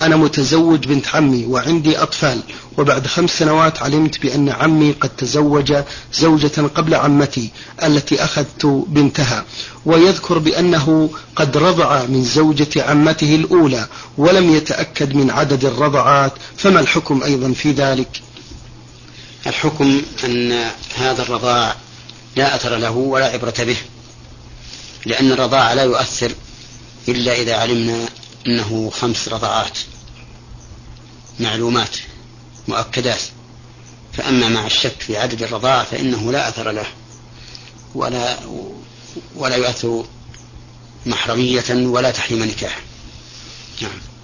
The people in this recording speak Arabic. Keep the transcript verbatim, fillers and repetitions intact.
أنا متزوج بنت عمي وعندي أطفال، وبعد خمس سنوات علمت بأن عمي قد تزوج زوجة قبل عمتي التي أخذت بنتها، ويذكر بأنه قد رضع من زوجة عمته الأولى ولم يتأكد من عدد الرضعات، فما الحكم أيضا في ذلك؟ الحكم أن هذا الرضاع لا أثر له ولا عبرة به، لأن الرضاع لا يؤثر إلا إذا علمنا أنه خمس رضعات معلومات مؤكدات، فأما مع الشك في عدد الرضاعة فإنه لا أثر له ولا, ولا يؤثر محرمية ولا تحريم نكاح. نعم.